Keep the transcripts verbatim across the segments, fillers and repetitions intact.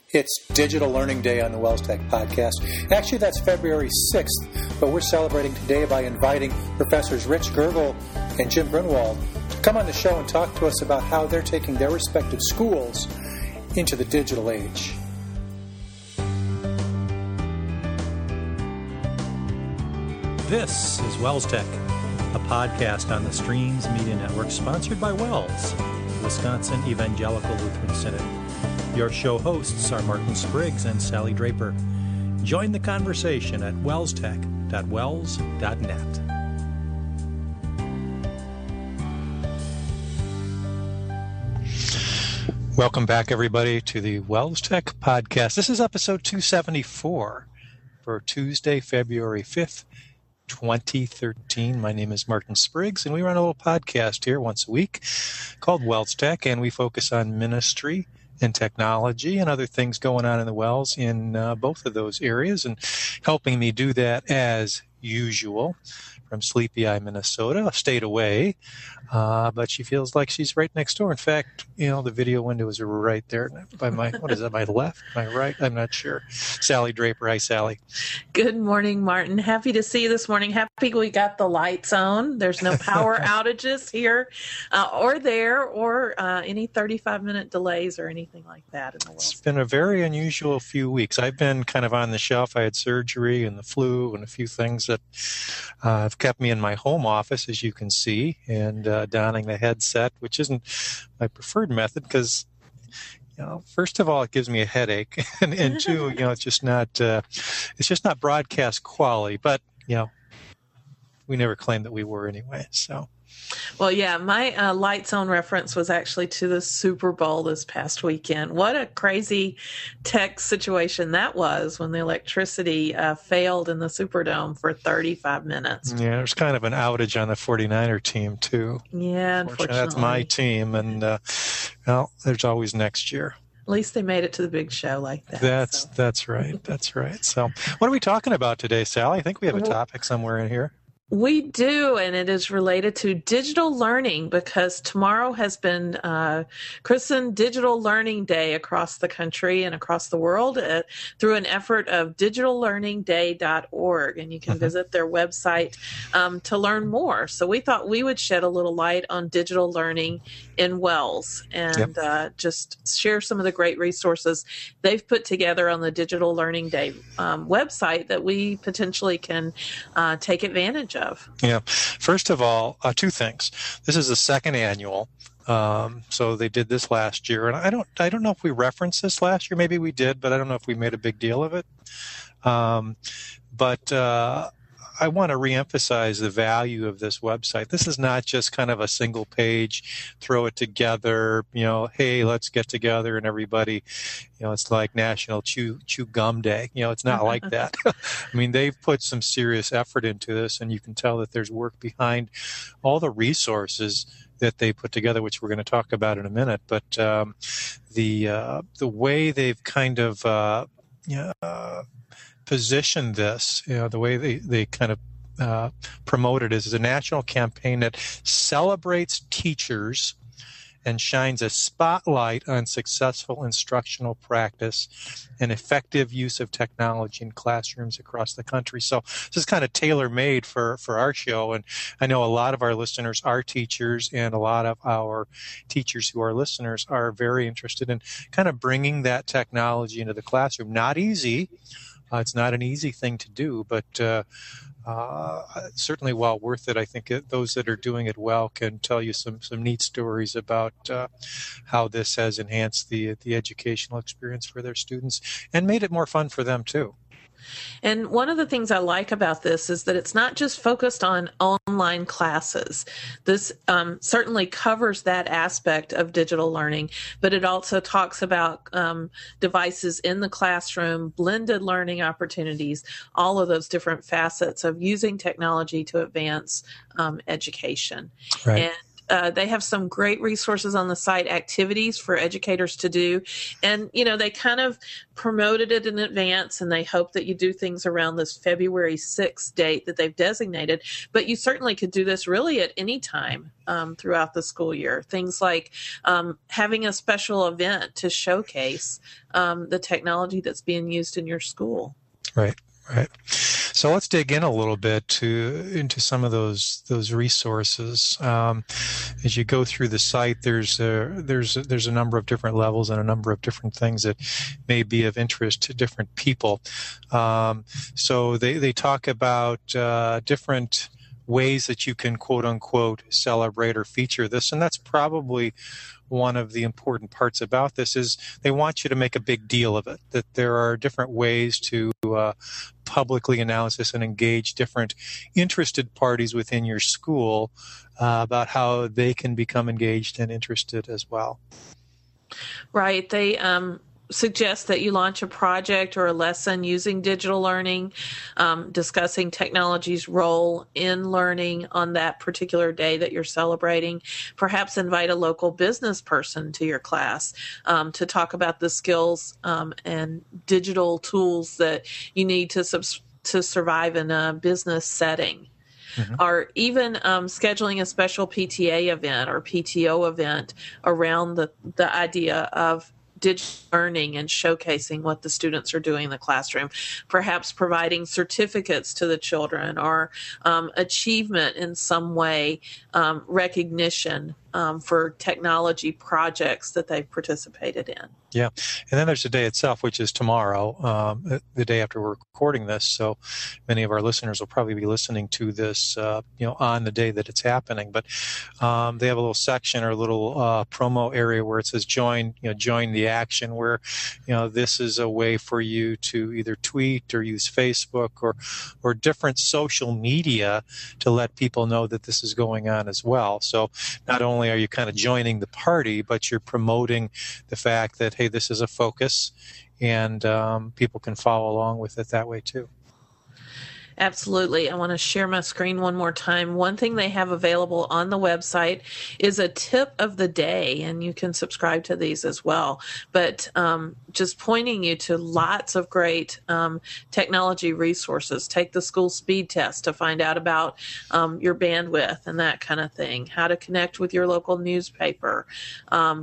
It's Digital Learning Day on the Wells Tech Podcast. Actually, that's February sixth, but we're celebrating today by inviting Professors Rich Gergel and Jim Grunwald to come on the show and talk to us about how they're taking their respective schools into the digital age. This is Wells Tech, a podcast on the Streams Media Network sponsored by Wells, Wisconsin Evangelical Lutheran Synod. Your show hosts are Martin Spriggs and Sally Draper. Join the conversation at wells tech dot wells dot net. Welcome back, everybody, to the Wells Tech Podcast. This is episode two seventy-four for Tuesday, February fifth, twenty thirteen. My name is Martin Spriggs, and we run a little podcast here once a week called Wells Tech, and we focus on ministry and technology and other things going on in the Wells in uh, both of those areas. And helping me do that, as usual, from Sleepy Eye, Minnesota, a state away, uh, but she feels like she's right next door. In fact, you know, the video window is right there by my, what is that, my left, my right? I'm not sure. Sally Draper. Hi, Sally. Good morning, Martin. Happy to see you this morning. Happy we got the lights on. There's no power outages here uh, or there or uh, any thirty-five minute delays or anything like that in the world. It's been a very unusual few weeks. I've been kind of on the shelf. I had surgery and the flu and a few things that uh, have kept me in my home office, as you can see, and uh, donning the headset, which isn't my preferred method because, you know, first of all, it gives me a headache, and, and two, you know, it's just not uh, it's just not broadcast quality. But you know, we never claimed that we were anyway. So. Well, yeah, my uh, lights on reference was actually to the Super Bowl this past weekend. What a crazy tech situation that was when the electricity uh, failed in the Superdome for thirty-five minutes. Yeah, there's kind of an outage on the forty-niner team, too. Yeah, unfortunately. unfortunately. That's my team, and, uh, well, there's always next year. At least they made it to the big show like that. That's, so. that's right. That's right. So what are we talking about today, Sally? I think we have a topic somewhere in here. We do, and it is related to digital learning because tomorrow has been uh, christened Digital Learning Day across the country and across the world uh, through an effort of digital learning day dot org, and you can mm-hmm. visit their website um, to learn more. So we thought we would shed a little light on digital learning in Wells and yep. uh, just share some of the great resources they've put together on the Digital Learning Day um, website that we potentially can uh, take advantage of. Of. Yeah. First of all, uh, two things. This is the second annual. Um, so they did this last year, and I don't, I don't know if we referenced this last year. Maybe we did, but I don't know if we made a big deal of it. Um, but uh, I want to reemphasize the value of this website. This is not just kind of a single page, throw it together, you know, hey, let's get together and everybody, you know, it's like National Chew, Chew Gum Day. You know, it's not like that. I mean, they've put some serious effort into this, and you can tell that there's work behind all the resources that they put together, which we're going to talk about in a minute. But um, the uh, the way they've kind of uh, you know, uh, positioned this, you know, the way they, they kind of uh, promote it is a national campaign that celebrates teachers and shines a spotlight on successful instructional practice and effective use of technology in classrooms across the country. So this is kind of tailor-made for, for our show, and I know a lot of our listeners are teachers, and a lot of our teachers who are listeners are very interested in kind of bringing that technology into the classroom. Not easy. Uh, it's not an easy thing to do, but uh, uh, certainly well worth it. I think it, those that are doing it well can tell you some, some neat stories about uh, how this has enhanced the the educational experience for their students and made it more fun for them too. And one of the things I like about this is that it's not just focused on online classes. This um, certainly covers that aspect of digital learning, but it also talks about um, devices in the classroom, blended learning opportunities, all of those different facets of using technology to advance um, education. Right. And uh, they have some great resources on the site, activities for educators to do. And, you know, they kind of promoted it in advance, and they hope that you do things around this February sixth date that they've designated. But you certainly could do this really at any time um, throughout the school year. Things like um, having a special event to showcase um, the technology that's being used in your school. Right. Right. So let's dig in a little bit to into some of those those resources. Um, as you go through the site, there's a, there's a, there's a number of different levels and a number of different things that may be of interest to different people. Um, so they they talk about uh, different ways that you can quote unquote celebrate or feature this, and that's probably one of the important parts about this is they want you to make a big deal of it, that there are different ways to uh, publicly announce this and engage different interested parties within your school uh, about how they can become engaged and interested as well. Right. They um, suggest that you launch a project or a lesson using digital learning, um, discussing technology's role in learning on that particular day that you're celebrating. Perhaps invite a local business person to your class um, to talk about the skills um, and digital tools that you need to subs- to survive in a business setting. Mm-hmm. Or even um, scheduling a special P T A event or P T O event around the, the idea of digital learning and showcasing what the students are doing in the classroom, perhaps providing certificates to the children or um, achievement in some way, um, recognition um, for technology projects that they've participated in. Yeah. And then there's the day itself, which is tomorrow, um, the day after we're recording this. So many of our listeners will probably be listening to this, uh, you know, on the day that it's happening. But um, they have a little section or a little uh, promo area where it says join, you know, join the action, where, you know, this is a way for you to either tweet or use Facebook or, or different social media to let people know that this is going on as well. So not only are you kind of joining the party, but you're promoting the fact that, hey, this is a focus, and um, people can follow along with it that way too. Absolutely. I want to share my screen one more time. One thing they have available on the website is a tip of the day, and you can subscribe to these as well. But um, just pointing you to lots of great um, technology resources. Take the school speed test to find out about um, your bandwidth and that kind of thing. How to connect with your local newspaper. Um,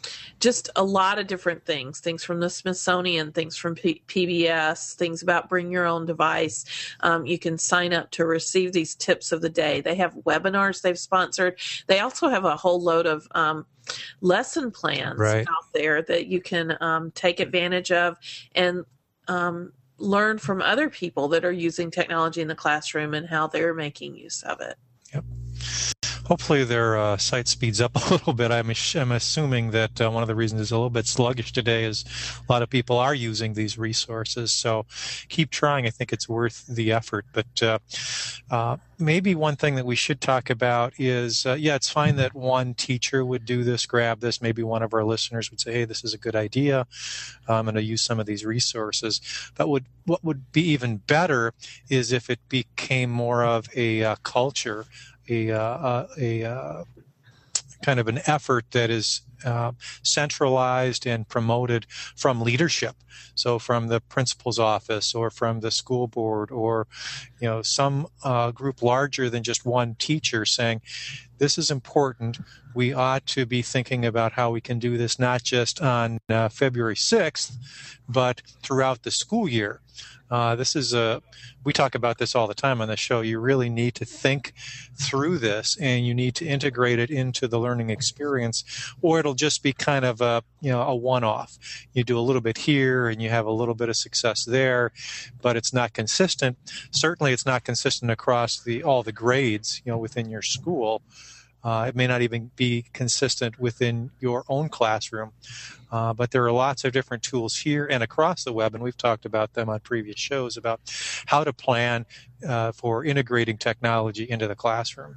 Just a lot of different things, things from the Smithsonian, things from P- PBS, things about bring your own device. Um, you can sign up to receive these tips of the day. They have webinars they've sponsored. They also have a whole load of um, lesson plans right. out there that you can um, take advantage of and um, learn from other people that are using technology in the classroom and how they're making use of it. Yep. Hopefully their uh, site speeds up a little bit. I'm, I'm assuming that uh, one of the reasons it's a little bit sluggish today is a lot of people are using these resources. So keep trying. I think it's worth the effort. But uh, uh, maybe one thing that we should talk about is, uh, yeah, it's fine that one teacher would do this, grab this. Maybe one of our listeners would say, hey, this is a good idea. I'm going to use some of these resources. But would, what would be even better is if it became more of a uh, culture, a, uh, a uh, kind of an effort that is uh, centralized and promoted from leadership. So from the principal's office or from the school board or, you know, some uh, group larger than just one teacher saying, this is important. We ought to be thinking about how we can do this not just on uh, February sixth, but throughout the school year. Uh, this is a, we talk about this all the time on the show. You really need to think through this and you need to integrate it into the learning experience, or it'll just be kind of a, you know, a one-off. You do a little bit here and you have a little bit of success there, but it's not consistent. Certainly it's not consistent across the, all the grades, you know, within your school. Uh, it may not even be consistent within your own classroom, uh, but there are lots of different tools here and across the web, and we've talked about them on previous shows about how to plan uh, for integrating technology into the classroom.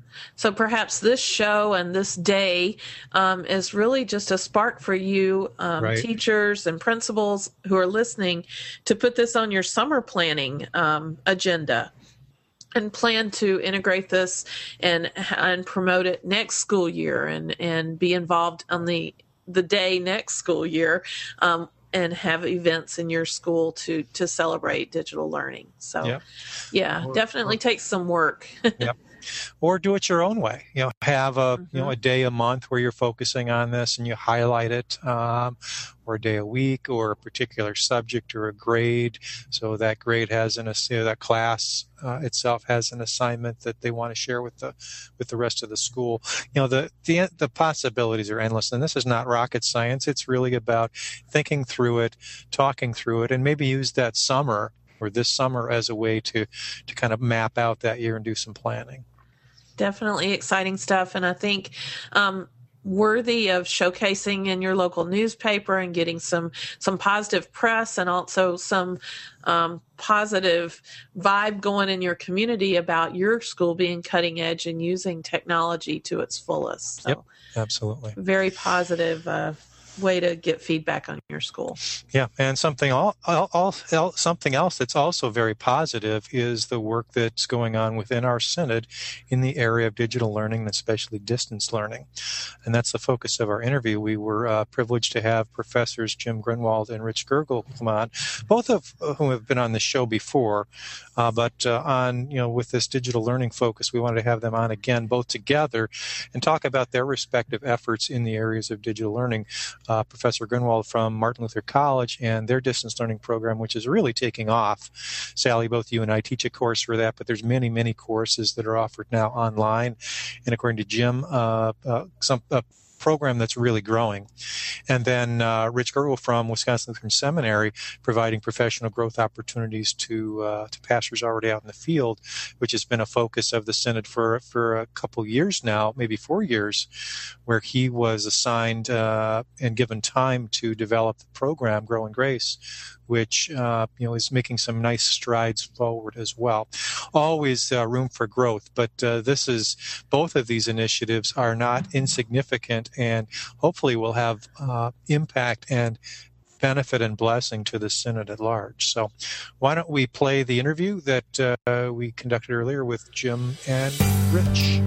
So perhaps this show and this day um, is really just a spark for you, um, right. teachers and principals who are listening, to put this on your summer planning um, agenda. and plan to integrate this and and promote it next school year, and, and be involved on the the day next school year, um, and have events in your school to to celebrate digital learning. So, yep. yeah, or, definitely or, takes some work. Yep. Or do it your own way. You know, have a mm-hmm. you know a day a month where you're focusing on this and you highlight it, um, or a day a week, or a particular subject or a grade. So that grade has an you know, that class uh, itself has an assignment that they want to share with the with the rest of the school. You know, the the the possibilities are endless, and this is not rocket science. It's really about thinking through it, talking through it, and maybe use that summer or this summer as a way to to kind of map out that year and do some planning. Definitely exciting stuff. And I think um, worthy of showcasing in your local newspaper and getting some, some positive press, and also some um, positive vibe going in your community about your school being cutting edge and using technology to its fullest. So, yep, absolutely. Very positive uh, way to get feedback on your school. Yeah, and something all, all, all, something else that's also very positive is the work that's going on within our synod in the area of digital learning, and especially distance learning. And that's the focus of our interview. We were uh, privileged to have Professors Jim Grunwald and Rich Gergel come on, both of whom have been on the show before. Uh, but uh, on, you know, with this digital learning focus, we wanted to have them on again, both together, and talk about their respective efforts in the areas of digital learning. Uh, Professor Grunwald from Martin Luther College and their distance learning program, which is really taking off. Sally, both you and I teach a course for that, but there's many, many courses that are offered now online. And according to Jim, uh, uh, some uh, program that's really growing. And then uh, Rich Gergel from Wisconsin Lutheran Seminary, providing professional growth opportunities to uh, to pastors already out in the field, which has been a focus of the Synod for, for a couple years now, maybe four years, where he was assigned uh, and given time to develop the program, Grow in Grace, which uh, you know is making some nice strides forward as well. Always uh, room for growth, but uh, this is both of these initiatives are not insignificant, and hopefully will have uh, impact and benefit and blessing to the Synod at large. So why don't we play the interview that uh, we conducted earlier with Jim and Rich.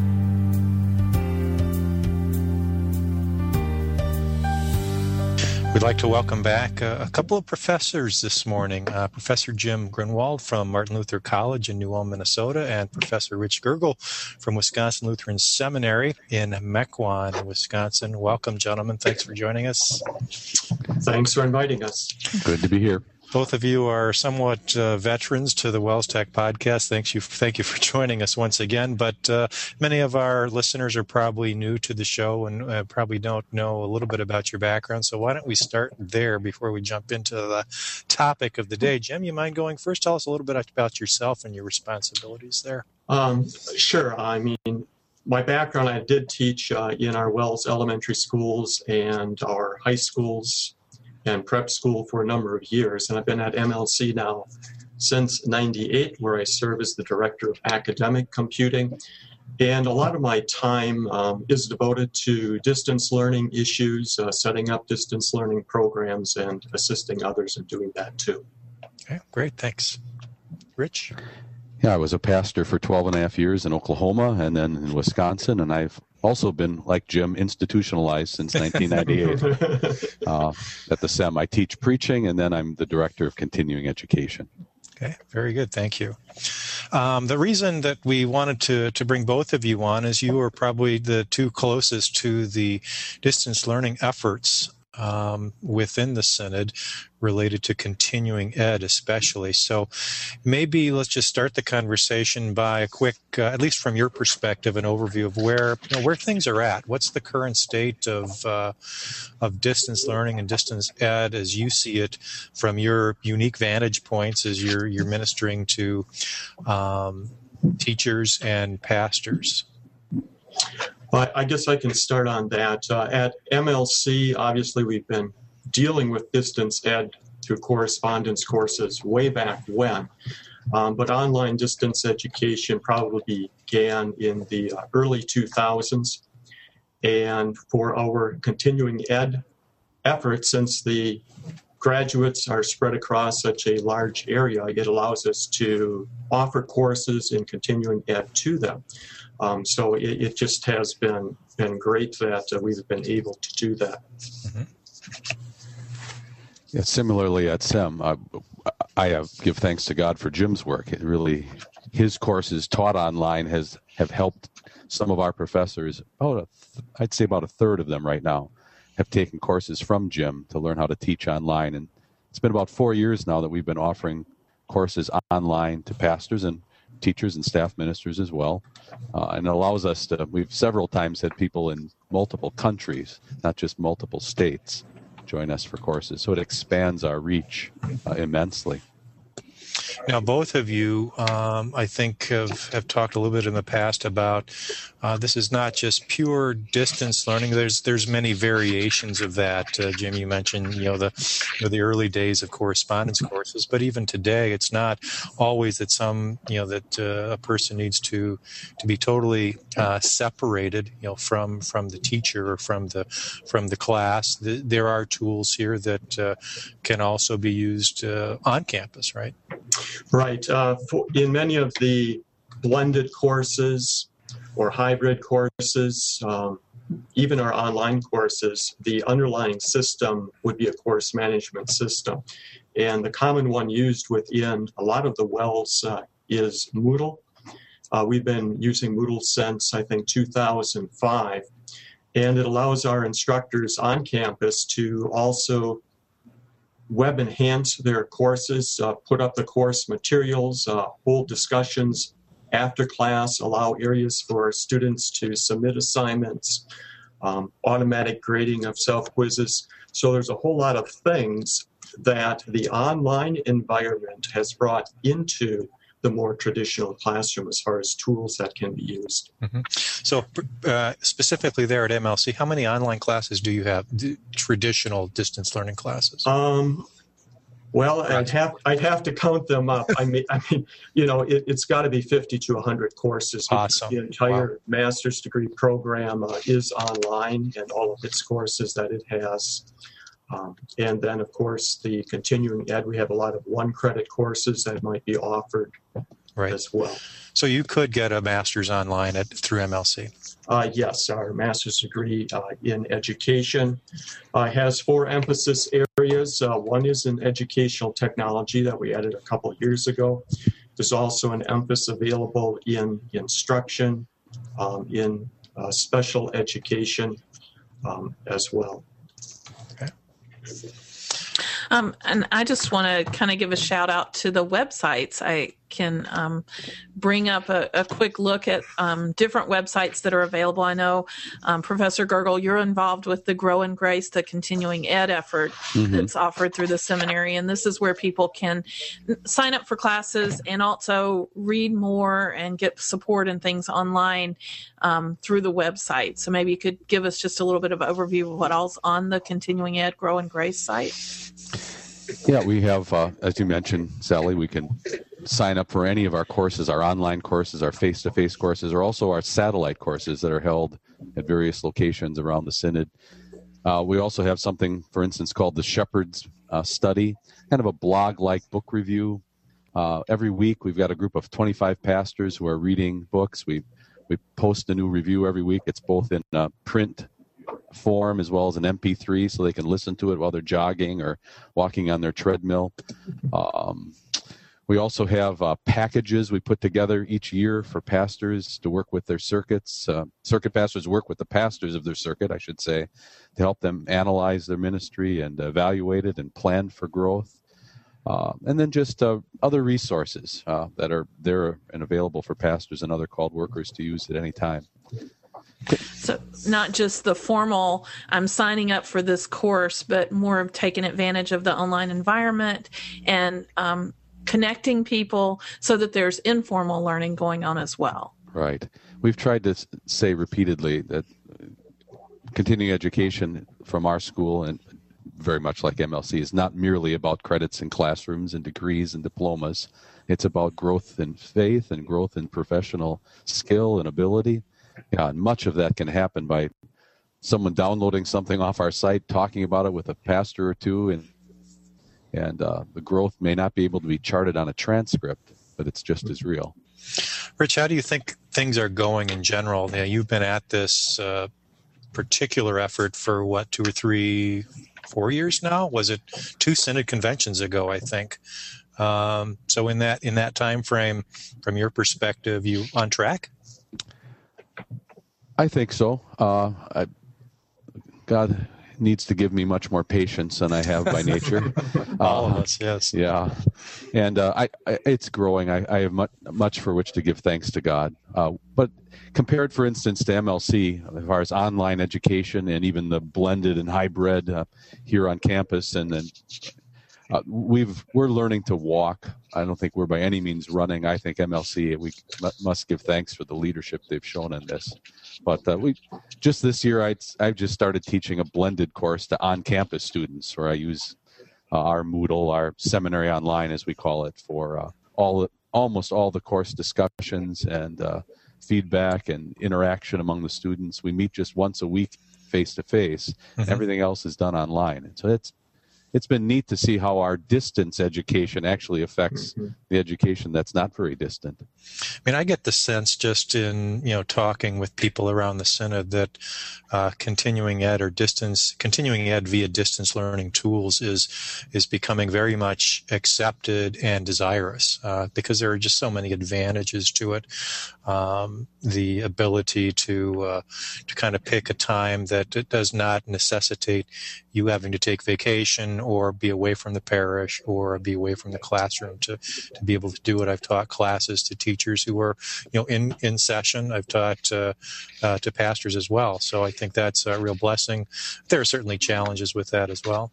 We'd like to welcome back uh, a couple of professors this morning. Uh, Professor Jim Grunwald from Martin Luther College in New Ulm, Minnesota, and Professor Rich Gergel from Wisconsin Lutheran Seminary in Mequon, Wisconsin. Welcome, gentlemen. Thanks for joining us. Thanks for inviting us. Good to be here. Both of you are somewhat uh, veterans to the Wells Tech podcast. Thanks you, thank you for joining us once again. But uh, many of our listeners are probably new to the show and uh, probably don't know a little bit about your background. So why don't we start there before we jump into the topic of the day? Jim, you mind going first? Tell us a little bit about yourself and your responsibilities there. Um, sure. I mean, my background, I did teach uh, in our Wells elementary schools and our high schools and prep school for a number of years. And I've been at M L C now since ninety-eight, where I serve as the Director of Academic Computing. And a lot of my time um, is devoted to distance learning issues, uh, setting up distance learning programs, and assisting others in doing that too. Okay, great. Thanks. Rich? Yeah, I was a pastor for twelve and a half years in Oklahoma and then in Wisconsin, and I've also been, like Jim, institutionalized since nineteen ninety-eight uh, at the S E M. I teach preaching, and then I'm the Director of Continuing Education. Okay, very good. Thank you. Um, the reason that we wanted to, to bring both of you on is you are probably the two closest to the distance learning efforts um, within the Synod related to continuing ed especially. So maybe let's just start the conversation by a quick, uh, at least from your perspective, an overview of where you know, where things are at. What's the current state of uh, of distance learning and distance ed as you see it from your unique vantage points as you're, you're ministering to um, teachers and pastors? Well, I guess I can start on that. Uh, at M L C, obviously, we've been dealing with distance ed through correspondence courses way back when. Um, but online distance education probably began in the uh, early two thousands. And for our continuing ed efforts since the graduates are spread across such a large area, it allows us to offer courses in continuing ed to them. Um, so it, it just has been been great that uh, we've been able to do that. Mm-hmm. Yeah, similarly at SEM, uh, I have give thanks to God for Jim's work. It really, his courses taught online has have helped some of our professors. Oh, I'd say about a third of them right now have taken courses from Jim to learn how to teach online. And it's been about four years now that we've been offering courses online to pastors and teachers and staff ministers as well. Uh, and it allows us to, we've several times had people in multiple countries, not just multiple states, join us for courses. So it expands our reach uh, immensely. Now, both of you, um, I think, have, have talked a little bit in the past about uh, this is not just pure distance learning. There's there's many variations of that. Uh, Jim, you mentioned you know the you know, the early days of correspondence courses, but even today, it's not always that some you know that uh, a person needs to to be totally uh, separated, you know, from from the teacher or from the from the class. The, there are tools here that uh, can also be used uh, on campus, right? Right. Uh, for, in many of the blended courses or hybrid courses, um, even our online courses, the underlying system would be a course management system. And the common one used within a lot of the WELS uh, is Moodle. Uh, we've been using Moodle since, I think, two thousand five. And it allows our instructors on campus to also web enhance their courses, uh, put up the course materials, uh, hold discussions after class, allow areas for students to submit assignments, um, automatic grading of self-quizzes. So there's a whole lot of things that the online environment has brought into the more traditional classroom as far as tools that can be used. Mm-hmm. So uh, specifically there at M L C, how many online classes do you have, d- traditional distance learning classes? Um, well, I'd have I'd have to count them up. I mean, I mean, you know, it, it's got to be fifty to one hundred courses. Awesome. The entire Wow. master's degree program uh, is online, and all of its courses that it has. Um, and then, of course, the continuing ed, we have a lot of one-credit courses that might be offered right. as well. So you could get a master's online at through M L C. Uh, yes, our master's degree uh, in education uh, has four emphasis areas. Uh, one is in educational technology that we added a couple of years ago. There's also an emphasis available in instruction, um, in uh, special education um, as well. Um, and I just want to kind of give a shout out to the websites. I can um, bring up a, a quick look at um, different websites that are available. I know, um, Professor Gergel, you're involved with the Grow in Grace, the continuing ed effort mm-hmm. that's offered through the seminary. And this is where people can sign up for classes and also read more and get support and things online um, through the website. So maybe you could give us just a little bit of overview of what else on the continuing ed Grow in Grace site. Yeah, we have, uh, as you mentioned, Sally, we can sign up for any of our courses, our online courses, our face-to-face courses, or also our satellite courses that are held at various locations around the Synod. Uh, we also have something, for instance, called the Shepherd's uh, Study, kind of a blog-like book review. Uh, every week, we've got a group of twenty-five pastors who are reading books. We we post a new review every week. It's both in uh, print form as well as an M P three, so they can listen to it while they're jogging or walking on their treadmill. Um, we also have uh, packages we put together each year for pastors to work with their circuits. Uh, circuit pastors work with the pastors of their circuit, I should say, to help them analyze their ministry and evaluate it and plan for growth. Uh, and then just uh, other resources uh, that are there and available for pastors and other called workers to use at any time. So not just the formal, I'm signing up for this course, but more of taking advantage of the online environment and um, connecting people so that there's informal learning going on as well. Right. We've tried to say repeatedly that continuing education from our school, and very much like M L C, is not merely about credits in classrooms and degrees and diplomas. It's about growth in faith and growth in professional skill and ability. Yeah, and much of that can happen by someone downloading something off our site, talking about it with a pastor or two, and And uh, the growth may not be able to be charted on a transcript, but it's just as real. Rich, how do you think things are going in general? You know, you've been at this uh, particular effort for, what, two or three, four years now? Was it two Synod conventions ago, I think? Um, so in that in that time frame, from your perspective, you on track? I think so. Uh, I, God needs to give me much more patience than I have by nature. All uh, of us, yes. Yeah, and uh, I, I, it's growing. I, I have much, much for which to give thanks to God. Uh, but compared, for instance, to M L C, as far as online education and even the blended and hybrid uh, here on campus, and then uh, we've we're learning to walk. I don't think we're by any means running. I think M L C, we must give thanks for the leadership they've shown in this. But uh, we just this year, I I've just started teaching a blended course to on-campus students, where I use uh, our Moodle, our seminary online, as we call it, for uh, all almost all the course discussions and uh, feedback and interaction among the students. We meet just once a week, face to face. Everything else is done online, and so it's. It's been neat to see how our distance education actually affects mm-hmm. the education that's not very distant. I mean, I get the sense just in, you know, talking with people around the Synod that uh, continuing ed or distance, continuing ed via distance learning tools is is becoming very much accepted and desirous uh, because there are just so many advantages to it. Um, the ability to uh, to kind of pick a time that it does not necessitate you having to take vacation or be away from the parish or be away from the classroom to, to be able to do it. I've taught classes to teachers who were, you know, in, in session. I've taught uh, uh, to pastors as well. So I think that's a real blessing. There are certainly challenges with that as well.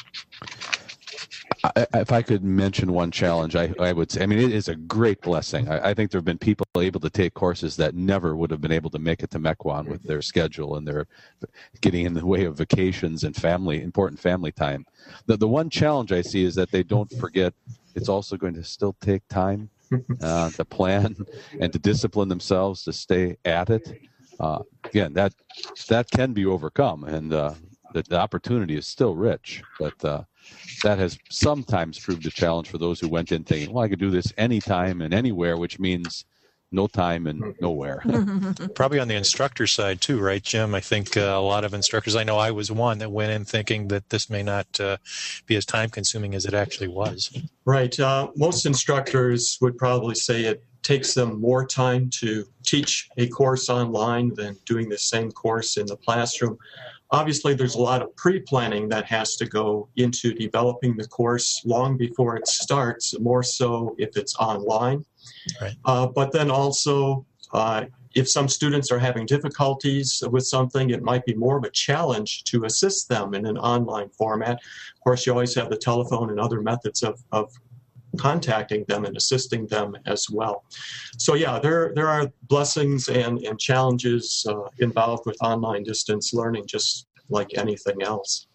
I, if I could mention one challenge, I, I would say, I mean, it is a great blessing. I, I think there have been people able to take courses that never would have been able to make it to Mequon with their schedule and their getting in the way of vacations and family, important family time. The, the one challenge I see is that they don't forget it's also going to still take time uh, to plan and to discipline themselves to stay at it. Uh, again, that that can be overcome, and uh, the, the opportunity is still rich, but uh, that has sometimes proved a challenge for those who went in thinking, well, I could do this anytime and anywhere, which means no time and nowhere. Probably on the instructor side too, right, Jim? I think uh, a lot of instructors, I know I was one that went in thinking that this may not uh, be as time consuming as it actually was. Right. Uh, most instructors would probably say it takes them more time to teach a course online than doing the same course in the classroom. Obviously, there's a lot of pre-planning that has to go into developing the course long before it starts, more so if it's online. Right. Uh, but then also, uh, if some students are having difficulties with something, it might be more of a challenge to assist them in an online format. Of course, you always have the telephone and other methods of, of contacting them and assisting them as well. So yeah, there there are blessings and, and challenges uh, involved with online distance learning, just like anything else.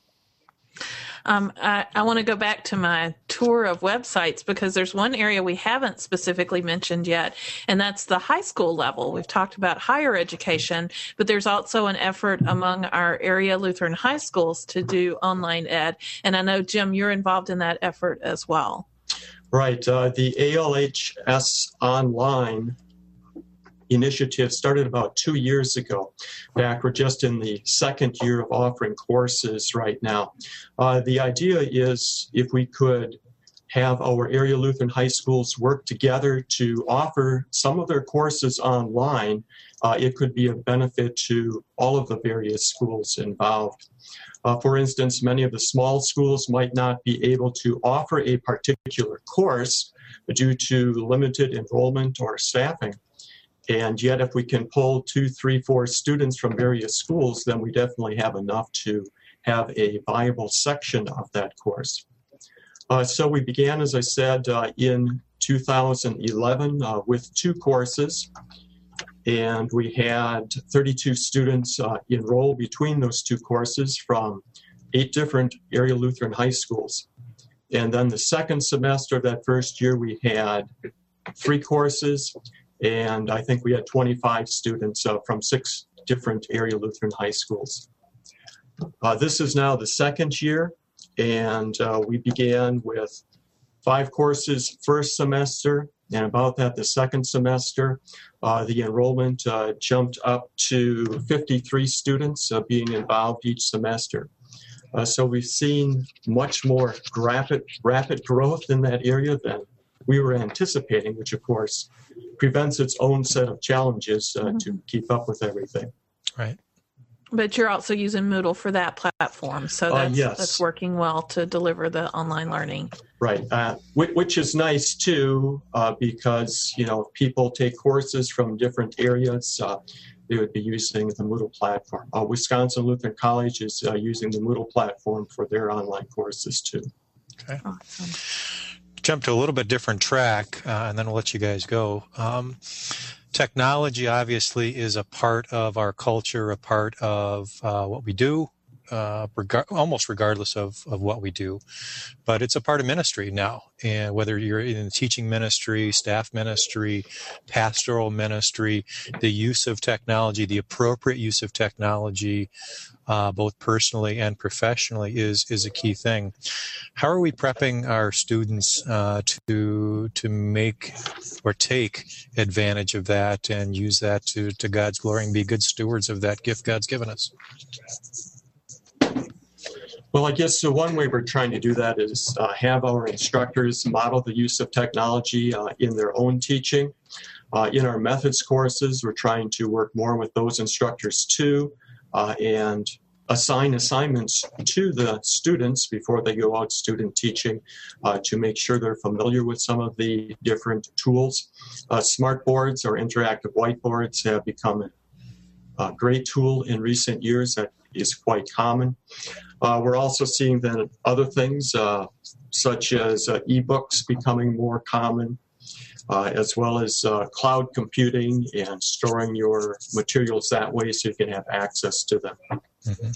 Um, I, I want to go back to my tour of websites because there's one area we haven't specifically mentioned yet, and that's the high school level. We've talked about higher education, but there's also an effort among our area Lutheran high schools to do online ed. And I know, Jim, you're involved in that effort as well. Right. Uh, the A L H S Online initiative started about two years ago. In fact, we're just in the second year of offering courses right now. Uh, the idea is if we could have our area Lutheran high schools work together to offer some of their courses online, uh, it could be a benefit to all of the various schools involved. Uh, for instance, many of the small schools might not be able to offer a particular course due to limited enrollment or staffing. And yet, if we can pull two, three, four students from various schools, then we definitely have enough to have a viable section of that course. Uh, so we began, as I said, uh, in two thousand eleven uh, with two courses. And we had thirty-two students uh, enroll between those two courses from eight different area Lutheran high schools. And then the second semester of that first year, we had three courses, and I think we had twenty-five students uh, from six different area Lutheran high schools. Uh, this is now the second year and uh, we began with five courses first semester, and about that the second semester, uh, the enrollment uh, jumped up to fifty-three students uh, being involved each semester. Uh, so we've seen much more rapid, rapid growth in that area than we were anticipating, which of course presents its own set of challenges uh, mm-hmm. to keep up with everything. Right. But you're also using Moodle for that platform, so that's, uh, yes. that's working well to deliver the online learning. Right, uh, which, which is nice too, uh, because you know people take courses from different areas. Uh, they would be using the Moodle platform. Uh, Wisconsin Lutheran College is uh, using the Moodle platform for their online courses too. Okay. Awesome. Jump to a little bit different track, uh, and then we'll let you guys go. Um, technology obviously is a part of our culture, a part of uh, what we do, uh, reg- almost regardless of, of what we do. But it's a part of ministry now, and whether you're in teaching ministry, staff ministry, pastoral ministry, the use of technology, the appropriate use of technology, Uh, both personally and professionally, is is a key thing. How are we prepping our students uh, to to make or take advantage of that and use that to, to God's glory and be good stewards of that gift God's given us? Well, I guess the one way we're trying to do that is uh, have our instructors model the use of technology uh, in their own teaching. Uh, in our methods courses, we're trying to work more with those instructors too. Uh, and assign assignments to the students before they go out student teaching uh, to make sure they're familiar with some of the different tools. Uh, smart boards or interactive whiteboards have become a, a great tool in recent years that is quite common. Uh, we're also seeing that other things uh, such as uh, e-books becoming more common. Uh, as well as uh, cloud computing and storing your materials that way so you can have access to them. Mm-hmm.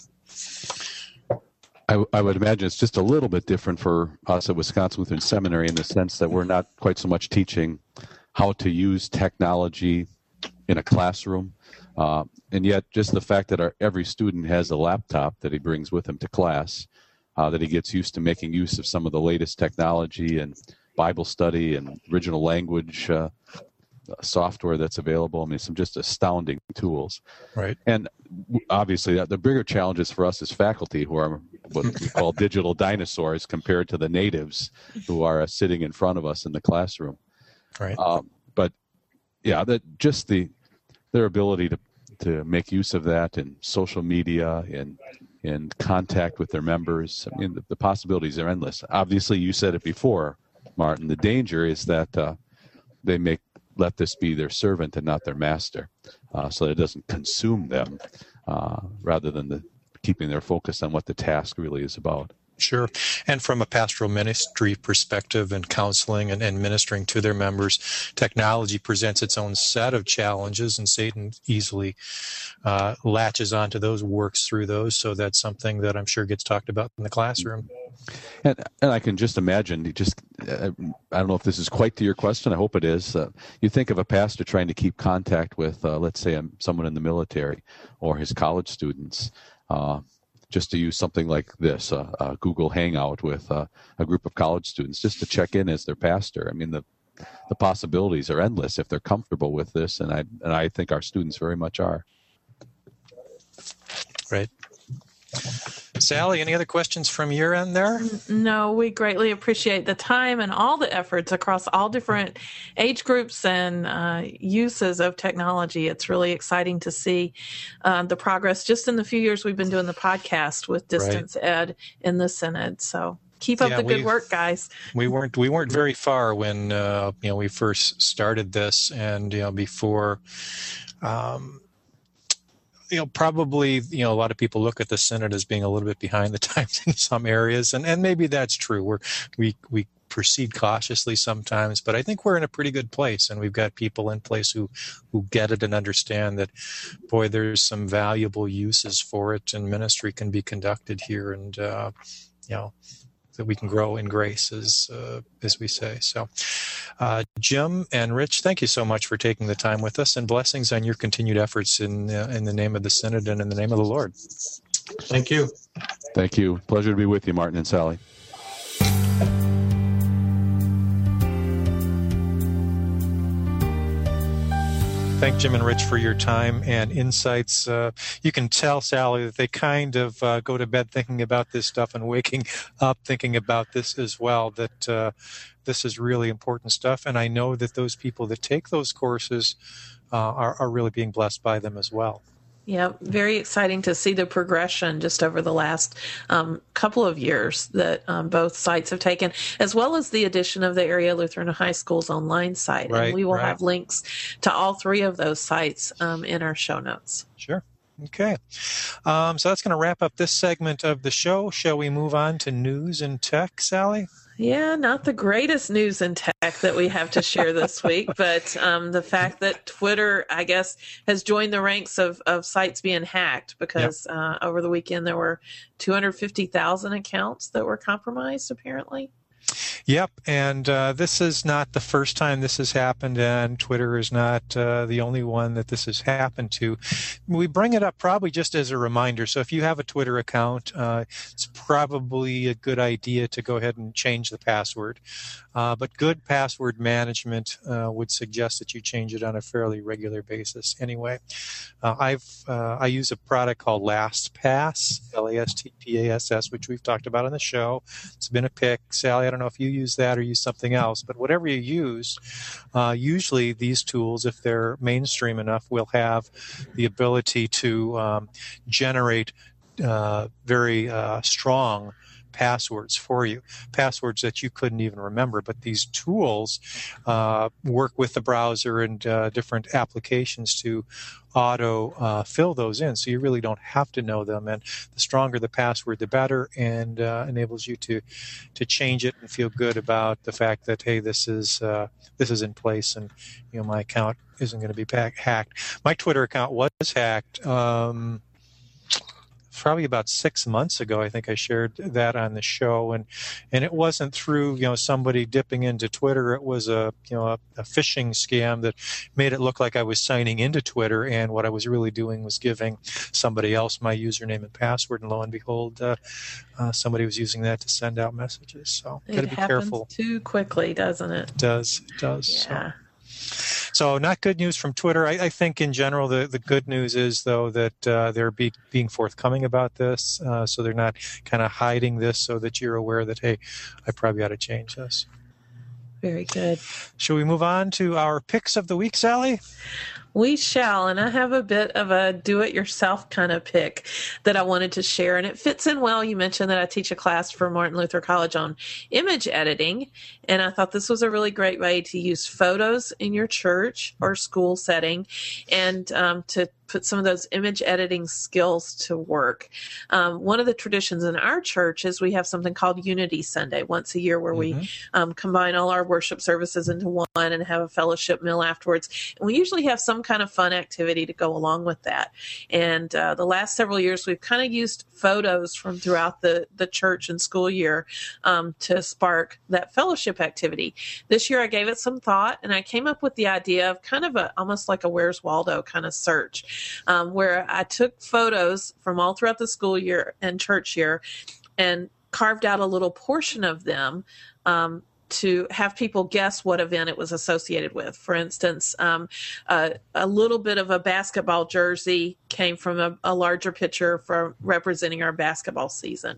I, I would imagine it's just a little bit different for us at Wisconsin Lutheran Seminary in the sense that we're not quite so much teaching how to use technology in a classroom. Uh, and yet just the fact that our, every student has a laptop that he brings with him to class, uh, that he gets used to making use of some of the latest technology and Bible study and original language uh, software that's available. I mean, some just astounding tools. Right. And obviously, the bigger challenges for us as faculty, who are what we call digital dinosaurs, compared to the natives who are uh, sitting in front of us in the classroom. Right. Um, but yeah, that just the their ability to to make use of that in social media and in contact with their members. I mean, the, the possibilities are endless. Obviously, you said it before, Martin, the danger is that uh, they make let this be their servant and not their master, uh, so that it doesn't consume them, uh, rather than the, keeping their focus on what the task really is about. Sure. And from a pastoral ministry perspective and counseling and, and ministering to their members, technology presents its own set of challenges, and Satan easily uh, latches onto those, works through those. So that's something that I'm sure gets talked about in the classroom. And, and I can just imagine, just uh, I don't know if this is quite to your question. I hope it is. Uh, you think of a pastor trying to keep contact with, uh, let's say, um, someone in the military or his college students, uh, just to use something like this, uh, uh, Google Hangout with uh, a group of college students, just to check in as their pastor. I mean, the the possibilities are endless if they're comfortable with this, and I and I think our students very much are. Right. Sally, any other questions from your end there? No, we greatly appreciate the time and all the efforts across all different age groups and uh, uses of technology. It's really exciting to see uh, the progress just in the few years we've been doing the podcast with Distance right. Ed in the Synod. So keep up yeah, the good work, guys. We weren't we weren't very far when uh, you know we first started this, and you know before. Um, You know, probably, you know, a lot of people look at the Synod as being a little bit behind the times in some areas, and, and maybe that's true. We're, we we proceed cautiously sometimes, but I think we're in a pretty good place, and we've got people in place who, who get it and understand that, boy, there's some valuable uses for it, and ministry can be conducted here, and, uh, you know, that we can grow in grace, as uh, as we say. So, uh, Jim and Rich, thank you so much for taking the time with us, and blessings on your continued efforts in uh, in the name of the Synod and in the name of the Lord. Thank you. Thank you. Pleasure to be with you, Martin and Sally. Thank Jim and Rich for your time and insights. Uh, you can tell, Sally, that they kind of uh, go to bed thinking about this stuff and waking up thinking about this as well, that uh, this is really important stuff. And I know that those people that take those courses uh, are, are really being blessed by them as well. Yeah, very exciting to see the progression just over the last um, couple of years that um, both sites have taken, as well as the addition of the Area Lutheran High School's online site. Right, and we will right. have links to all three of those sites um, in our show notes. Sure. Okay. Um, so that's going to wrap up this segment of the show. Shall we move on to news and tech, Sally? Yeah, not the greatest news in tech that we have to share this week, but um, the fact that Twitter, I guess, has joined the ranks of, of sites being hacked because yep. uh, over the weekend there were two hundred fifty thousand accounts that were compromised, apparently. Yep, and uh, this is not the first time this has happened, and Twitter is not uh, the only one that this has happened to. We bring it up probably just as a reminder. So if you have a Twitter account, uh, it's probably a good idea to go ahead and change the password. Uh, but good password management uh, would suggest that you change it on a fairly regular basis anyway. Uh, I've uh, I use a product called LastPass, L A S T P A S S, which we've talked about on the show. It's been a pick. Sally, I don't know if you use that or use something else, but whatever you use, uh, usually these tools, if they're mainstream enough, will have the ability to um, generate uh, very uh, strong passwords for you, passwords that you couldn't even remember. But these tools uh, work with the browser and uh, different applications to auto uh, fill those in, so you really don't have to know them. And the stronger the password, the better, and uh, enables you to to change it and feel good about the fact that, hey, this is uh, this is in place, and you know my account isn't going to be pack- hacked. My Twitter account was hacked. Um, Probably about six months ago, I think I shared that on the show, and and it wasn't through you know somebody dipping into Twitter. It was a you know a, a phishing scam that made it look like I was signing into Twitter, and what I was really doing was giving somebody else my username and password, and lo and behold, uh, uh, somebody was using that to send out messages. So got to be careful. Too quickly, doesn't it? It does it does. Yeah. So. So not good news from Twitter. I, I think in general the, the good news is, though, that uh, they're be, being forthcoming about this. Uh, so they're not kind of hiding this so that you're aware that, hey, I probably ought to change this. Very good. Shall we move on to our picks of the week, Sally? We shall, and I have a bit of a do-it-yourself kind of pick that I wanted to share, and it fits in well. You mentioned that I teach a class for Martin Luther College on image editing, and I thought this was a really great way to use photos in your church or school setting and um, to put some of those image editing skills to work. Um, one of the traditions in our church is we have something called Unity Sunday once a year where mm-hmm. we um, combine all our worship services into one and have a fellowship meal afterwards. And we usually have some kind of fun activity to go along with that. And uh, the last several years, we've kind of used photos from throughout the, the church and school year um, to spark that fellowship activity. This year, I gave it some thought, and I came up with the idea of kind of a almost like a Where's Waldo kind of search. Um, where I took photos from all throughout the school year and church year and carved out a little portion of them um, to have people guess what event it was associated with. For instance, um, uh, a little bit of a basketball jersey came from a, a larger picture for representing our basketball season.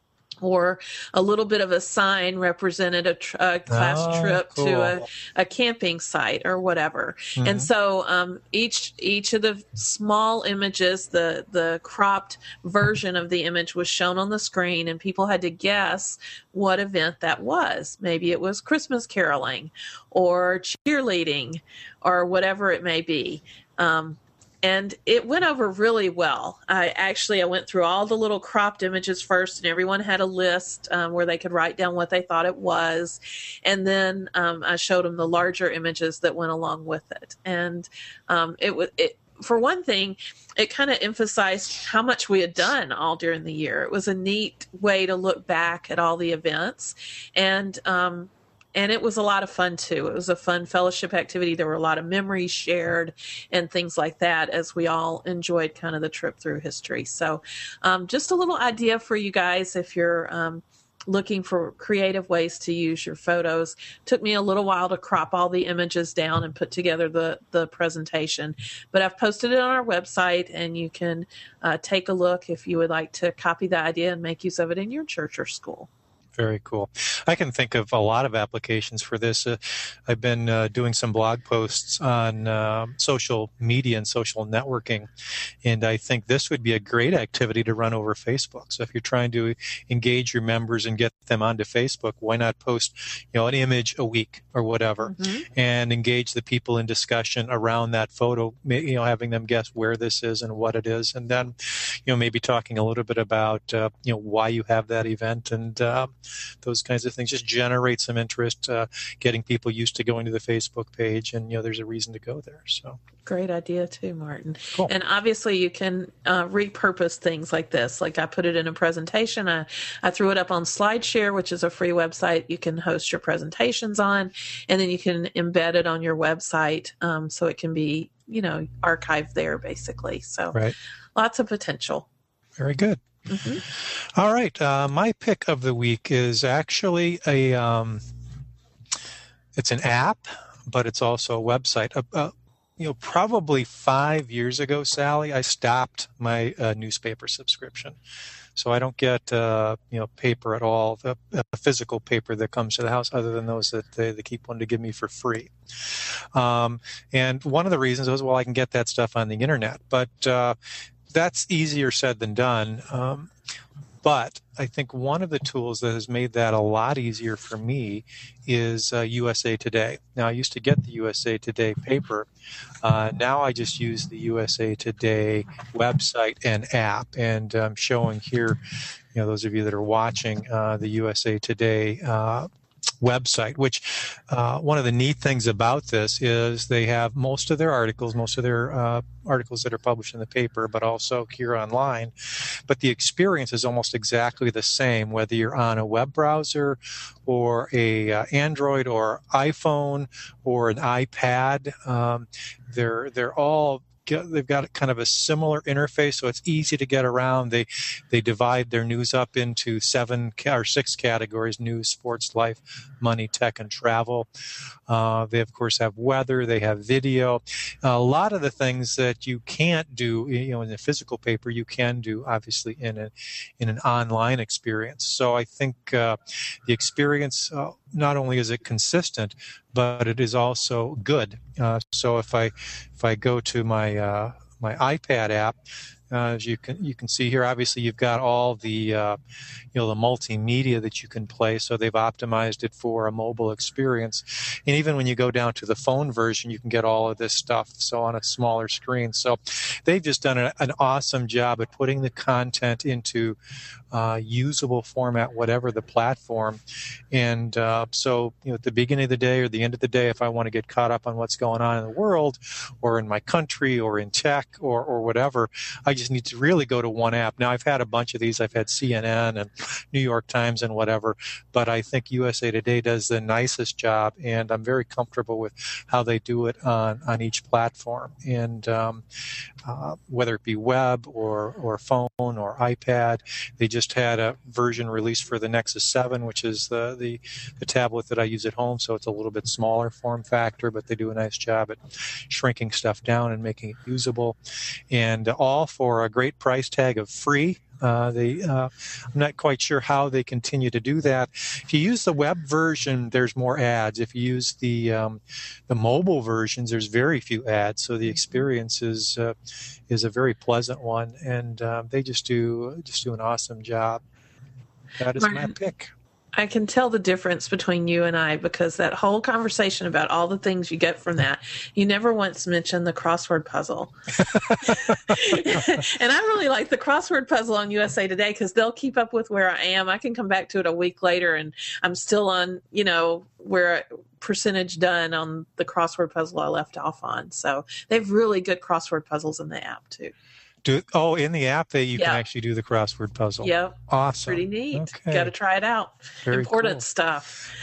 Or a little bit of a sign represented a, tr- a class oh, trip cool. to a, a camping site or whatever. Mm-hmm. And so um, each each of the small images, the the cropped version of the image was shown on the screen, and people had to guess what event that was. Maybe it was Christmas caroling or cheerleading or whatever it may be. Um, And it went over really well. I actually, I went through all the little cropped images first, and everyone had a list um, where they could write down what they thought it was. And then um, I showed them the larger images that went along with it. And um, it was, it, for one thing, it kind of emphasized how much we had done all during the year. It was a neat way to look back at all the events. And, um, and it was a lot of fun too. It was a fun fellowship activity. There were a lot of memories shared and things like that as we all enjoyed kind of the trip through history. So um, just a little idea for you guys if you're um, looking for creative ways to use your photos. Took me a little while to crop all the images down and put together the, the presentation, but I've posted it on our website, and you can uh, take a look if you would like to copy the idea and make use of it in your church or school. Very cool. I can think of a lot of applications for this. Uh, I've been uh, doing some blog posts on uh, social media and social networking, and I think this would be a great activity to run over Facebook. So if you're trying to engage your members and get them onto Facebook, why not post, you know, an image a week or whatever, mm-hmm. and engage the people in discussion around that photo, you know, having them guess where this is and what it is, and then, you know, maybe talking a little bit about, uh, you know, why you have that event and uh, those kinds of things. Just generate some interest, uh, getting people used to going to the Facebook page, and you know, there's a reason to go there. So great idea too, Martin. Cool. And obviously, you can uh, repurpose things like this. Like I put it in a presentation. I, I threw it up on SlideShare, which is a free website you can host your presentations on, and then you can embed it on your website, um, so it can be, you know, archived there basically. So right. Lots of potential. Very good. Mm-hmm. All right. Uh, my pick of the week is actually a, um, it's an app, but it's also a website. Uh, uh, you know, probably five years ago, Sally, I stopped my uh, newspaper subscription. So I don't get, uh, you know, paper at all, the, the physical paper that comes to the house, other than those that they, they keep wanting to give me for free. Um, and one of the reasons was, well, I can get that stuff on the internet. But uh, that's easier said than done. Um, but I think one of the tools that has made that a lot easier for me is uh, U S A Today. Now, I used to get the U S A Today paper. Uh, now I just use the U S A Today website and app. And I'm showing here, you know, those of you that are watching uh, the U S A Today uh website, which uh, one of the neat things about this is they have most of their articles, most of their uh, articles that are published in the paper, but also here online. But the experience is almost exactly the same, whether you're on a web browser or a uh, Android or iPhone or an iPad. Um, they're they're all They've got kind of a similar interface, so it's easy to get around. They they divide their news up into seven or six categories: news, sports, life, money, tech, and travel. Uh, they, of course, have weather. They have video. A lot of the things that you can't do, you know, in a physical paper, you can do, obviously, in a in an online experience. So I think uh, the experience, uh, not only is it consistent, but it is also good. Uh, so if I if I go to my uh, my iPad app, uh, as you can you can see here, obviously you've got all the uh, you know the multimedia that you can play. So they've optimized it for a mobile experience, and even when you go down to the phone version, you can get all of this stuff. So on a smaller screen. So they've just done a, an awesome job at putting the content into Uh, usable format, whatever the platform. And uh, so, you know, at the beginning of the day or the end of the day, if I want to get caught up on what's going on in the world or in my country or in tech or, or whatever, I just need to really go to one app. Now, I've had a bunch of these. I've had C N N and New York Times and whatever, but I think U S A Today does the nicest job, and I'm very comfortable with how they do it on, on each platform. And um, uh, whether it be web or, or phone or iPad, they just had a version released for the Nexus seven, which is the, the the tablet that I use at home, so it's a little bit smaller form factor, but they do a nice job at shrinking stuff down and making it usable, and all for a great price tag of free. Uh, they, uh, I'm not quite sure how they continue to do that. If you use the web version, there's more ads. If you use the um, the mobile versions, there's very few ads. So the experience is uh, is a very pleasant one, and uh, they just do just do an awesome job. That is Martin, my pick. I can tell the difference between you and I, because that whole conversation about all the things you get from that, you never once mentioned the crossword puzzle. And I really like the crossword puzzle on U S A Today because they'll keep up with where I am. I can come back to it a week later and I'm still on, you know, where percentage done on the crossword puzzle I left off on. So they have really good crossword puzzles in the app too. Do, oh, in the app, they you yep. can actually do the crossword puzzle. Yep. Awesome. Pretty neat. Okay. Got to try it out. Very Important cool. stuff.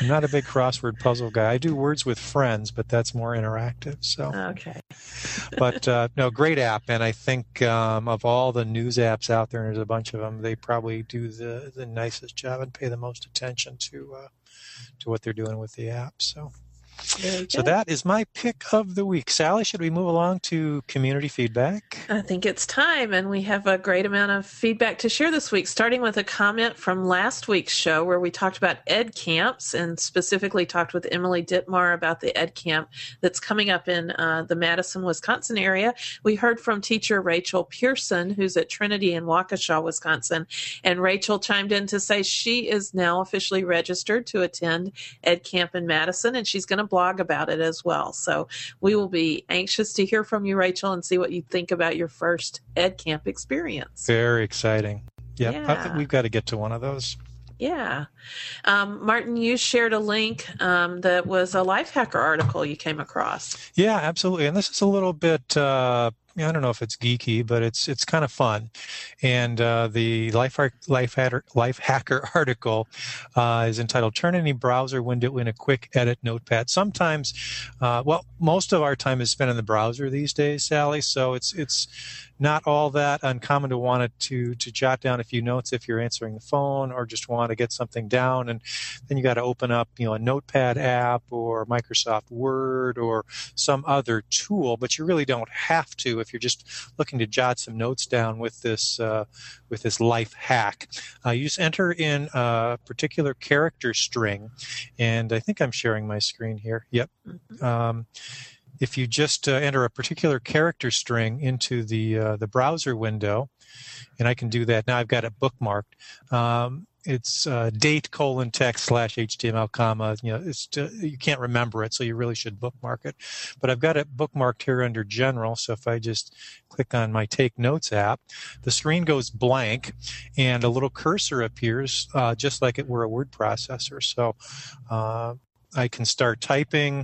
I'm not a big crossword puzzle guy. I do Words with Friends, but that's more interactive. So Okay. But uh, no, great app, and I think um, of all the news apps out there, and there's a bunch of them, they probably do the, the nicest job and pay the most attention to uh, to what they're doing with the app. So. Very So good. that is my pick of the week. Sally, should we move along to community feedback? I think it's time, and we have a great amount of feedback to share this week, starting with a comment from last week's show where we talked about ed camps and specifically talked with Emily Dittmar about the ed camp that's coming up in uh, the Madison, Wisconsin area. We heard from teacher Rachel Pearson, who's at Trinity in Waukesha, Wisconsin, and Rachel chimed in to say she is now officially registered to attend ed camp in Madison, and she's going to blog about it as well. So we will be anxious to hear from you, Rachel, and see what you think about your first ed camp experience. Very exciting. Yep. Yeah. I think we've got to get to one of those. Yeah. Um, Martin, you shared a link um, that was a Lifehacker article you came across. Yeah, absolutely. And this is a little bit, uh, I don't know if it's geeky, but it's it's kind of fun. And uh, the Lifehacker Life Life Hacker article uh, is entitled "Turn Any Browser Window in a Quick Edit Notepad." Sometimes, uh, well, most of our time is spent in the browser these days, Sally. So it's it's not all that uncommon to want it to to jot down a few notes if you're answering the phone or just want to get something down, and then you got to open up, you know, a Notepad app or Microsoft Word or some other tool, but you really don't have to if you're just looking to jot some notes down with this uh, with this life hack. Uh, you just enter in a particular character string, and I think I'm sharing my screen here. Yep. Um, if you just uh, enter a particular character string into the uh, the browser window, and I can do that now. I've got it bookmarked. Um, it's uh, date colon text slash H T M L comma. You know, it's to, you can't remember it, so you really should bookmark it. But I've got it bookmarked here under General. So if I just click on my Take Notes app, the screen goes blank, and a little cursor appears, uh, just like it were a word processor. So uh, I can start typing,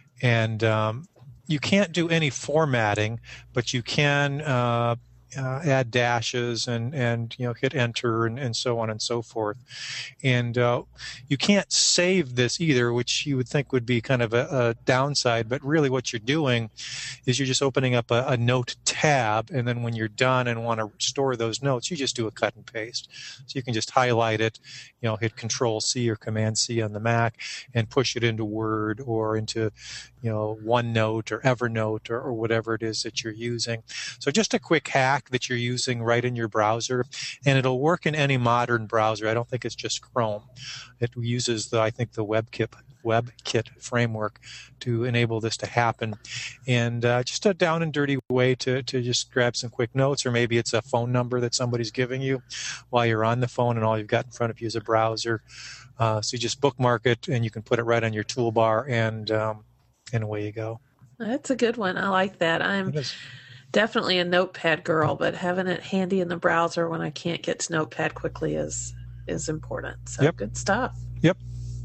and um, you can't do any formatting, but you can uh, uh, add dashes and, and you know hit enter and, and so on and so forth. And uh, you can't save this either, which you would think would be kind of a, a downside. But really what you're doing is you're just opening up a, a note tab, and then when you're done and want to store those notes, you just do a cut and paste. So you can just highlight it, you know, hit Control C or Command C on the Mac and push it into Word or into, you know, OneNote or Evernote or, or whatever it is that you're using. So just a quick hack that you're using right in your browser, and it'll work in any modern browser. I don't think it's just Chrome. It uses the, I think, the WebKit WebKit framework to enable this to happen. And uh, just a down and dirty way to, to just grab some quick notes, or maybe it's a phone number that somebody's giving you while you're on the phone and all you've got in front of you is a browser. Uh, so you just bookmark it and you can put it right on your toolbar, and um, and away you go. That's a good one. I like that. I'm definitely a Notepad girl, but having it handy in the browser when I can't get to Notepad quickly is is important. So yep. Good stuff. Yep.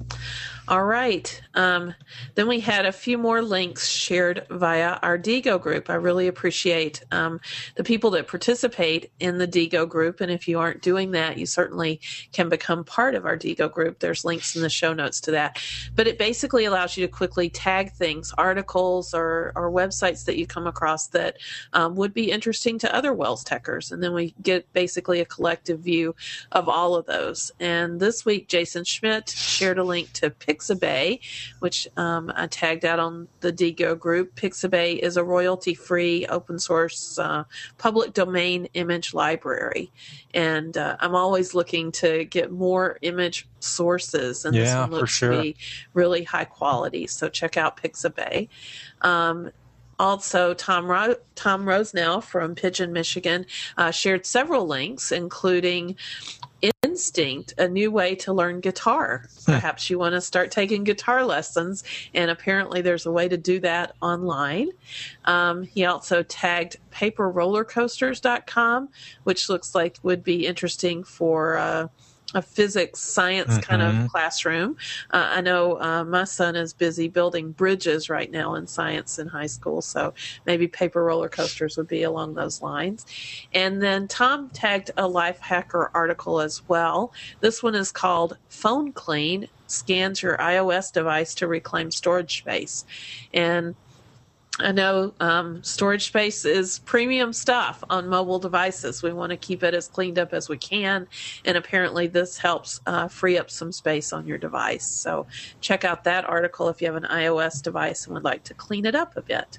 All right. Um, then we had a few more links shared via our Diigo group. I really appreciate um, the people that participate in the Diigo group. And if you aren't doing that, you certainly can become part of our Diigo group. There's links in the show notes to that. But it basically allows you to quickly tag things, articles or, or websites that you come across that um, would be interesting to other Wells Techers. And then we get basically a collective view of all of those. And this week, Jason Schmidt shared a link to Pixabay, which um, I tagged out on the Diigo group. Pixabay is a royalty-free, open-source, uh, public domain image library. And uh, I'm always looking to get more image sources, and yeah, this one looks sure. to be really high quality. So check out Pixabay. Um, Also, Tom Ro- Tom Rosnell from Pigeon, Michigan, uh, shared several links, including Instinct, a new way to learn guitar. Perhaps you want to start taking guitar lessons, and apparently there's a way to do that online. Um, he also tagged paper roller coasters dot com, which looks like would be interesting for uh, a physics science Mm-hmm. kind of classroom. Uh, I know uh, my son is busy building bridges right now in science in high school, so maybe paper roller coasters would be along those lines. And then Tom tagged a Life Hacker article as well. This one is called Phone Clean, Scans Your iOS Device to Reclaim Storage Space. And I know um, storage space is premium stuff on mobile devices. We want to keep it as cleaned up as we can, and apparently this helps uh, free up some space on your device. So check out that article if you have an iOS device and would like to clean it up a bit.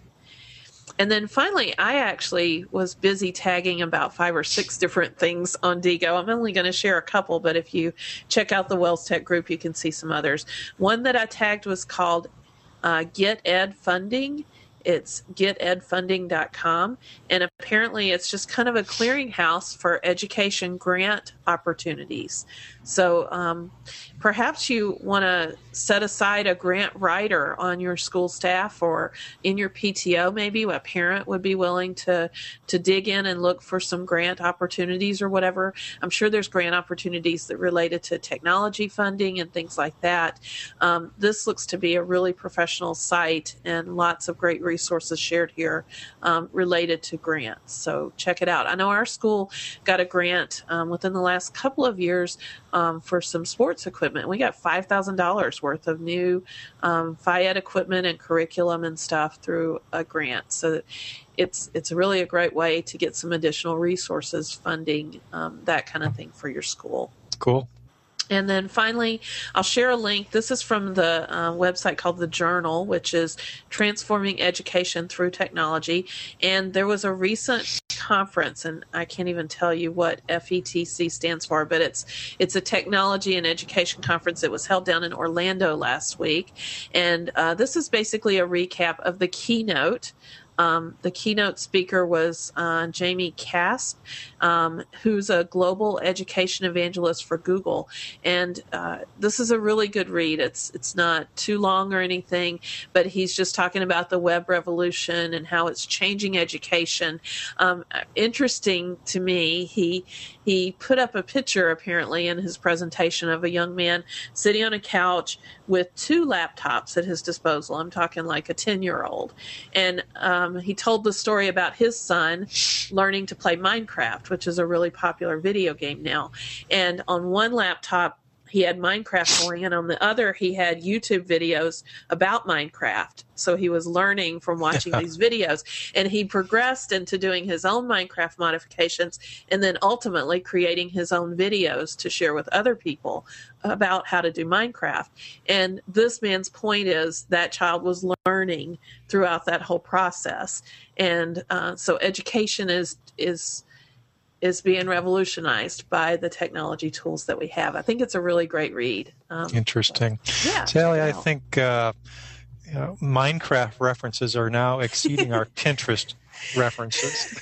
And then finally, I actually was busy tagging about five or six different things on Diigo. I'm only going to share a couple, but if you check out the Wells Tech group, you can see some others. One that I tagged was called uh, Get Ed Funding. It's get ed funding dot com, and apparently it's just kind of a clearinghouse for education grant opportunities. So um, perhaps you want to set aside a grant writer on your school staff or in your P T O, maybe a parent would be willing to, to dig in and look for some grant opportunities or whatever. I'm sure there's grant opportunities that related to technology funding and things like that. Um, this looks to be a really professional site and lots of great resources shared here um, related to grants. So check it out. I know our school got a grant um, within the last couple of years um, for some sports equipment. We got five thousand dollars worth of new um, F I E D equipment and curriculum and stuff through a grant. So it's it's really a great way to get some additional resources funding um, that kind of thing for your school. Cool. And then finally, I'll share a link. This is from the uh, website called The Journal, which is Transforming Education Through Technology. And there was a recent conference, and I can't even tell you what F E T C stands for, but it's it's a technology and education conference that was held down in Orlando last week. And uh, this is basically a recap of the keynote. Um, the keynote speaker was uh, Jamie Casp, um, who's a global education evangelist for Google. And uh, this is a really good read. It's it's not too long or anything, but he's just talking about the web revolution and how it's changing education. Um, interesting to me, he he put up a picture apparently in his presentation of a young man sitting on a couch with two laptops at his disposal. I'm talking like a ten-year-old. And um, he told the story about his son learning to play Minecraft, which is a really popular video game now. And on one laptop, he had Minecraft going, and on the other, he had YouTube videos about Minecraft. So he was learning from watching these videos, and he progressed into doing his own Minecraft modifications and then ultimately creating his own videos to share with other people about how to do Minecraft. And this man's point is that child was learning throughout that whole process. And uh, so education is is is being revolutionized by the technology tools that we have. I think it's a really great read. Um, Interesting. Yeah. Sally, I think uh, you know, Minecraft references are now exceeding our Pinterest references.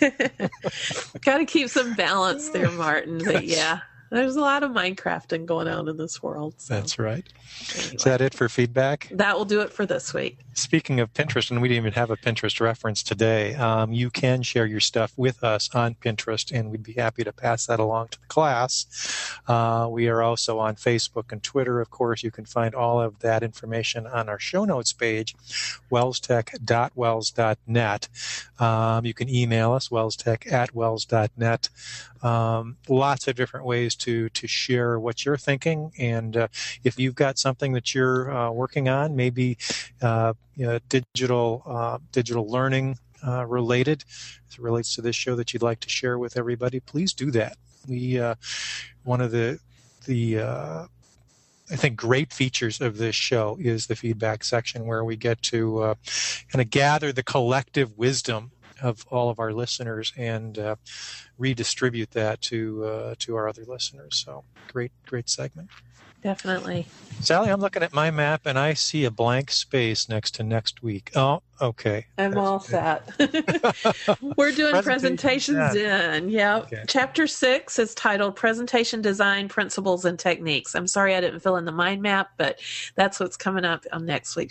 Got to keep some balance there, Martin. But yeah, there's a lot of Minecrafting going on in this world. So. That's right. Anyway. Is that it for feedback? That will do it for this week. Speaking of Pinterest, and we didn't even have a Pinterest reference today, um, you can share your stuff with us on Pinterest, and we'd be happy to pass that along to the class. Uh, we are also on Facebook and Twitter. Of course, you can find all of that information on our show notes page, wells tech dot wells dot net. Um, you can email us, wells tech at wells dot net. Um, lots of different ways to to share what you're thinking, and uh, if you've got something that you're uh, working on, maybe uh, you know, digital uh, digital learning uh, related, as it relates to this show that you'd like to share with everybody, please do that. We uh, one of the the uh, I think great features of this show is the feedback section, where we get to uh, kind of gather the collective wisdom of all of our listeners and uh, redistribute that to uh, to our other listeners. So great, great segment. Definitely. Sally, I'm looking at my map and I see a blank space next to next week. Oh, okay. I'm That's all good. set. We're doing Presentation presentations in. Yeah. Okay. Chapter six is titled Presentation Design Principles and Techniques. I'm sorry I didn't fill in the mind map, but that's what's coming up on next week's show.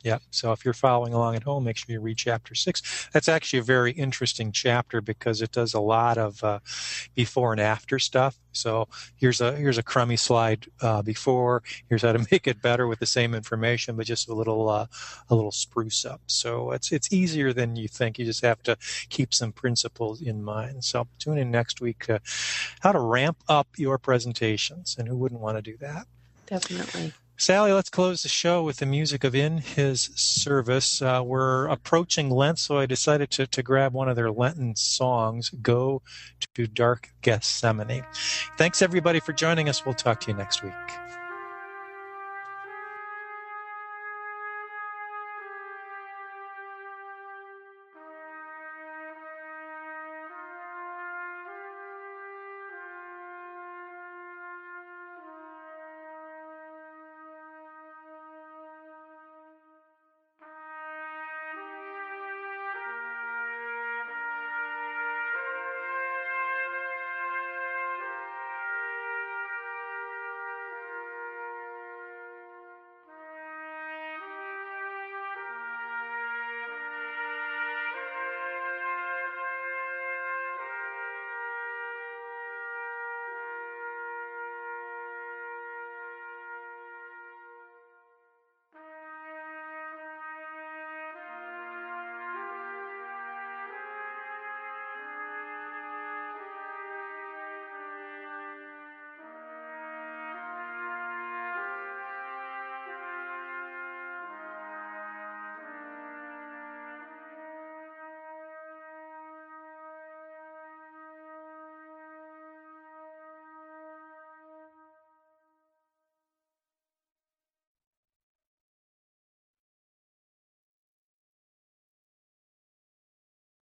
Yeah. So if you're following along at home, make sure you read chapter six. That's actually a very interesting chapter because it does a lot of uh, before and after stuff. So here's a here's a crummy slide uh, before. Here's how to make it better with the same information, but just a little uh, a little spruce up. So it's it's easier than you think. You just have to keep some principles in mind. So tune in next week. Uh, how to ramp up your presentations, and who wouldn't want to do that? Definitely. Sally, let's close the show with the music of In His Service. Uh, we're approaching Lent, so I decided to, to grab one of their Lenten songs, Go to Dark Gethsemane. Thanks, everybody, for joining us. We'll talk to you next week.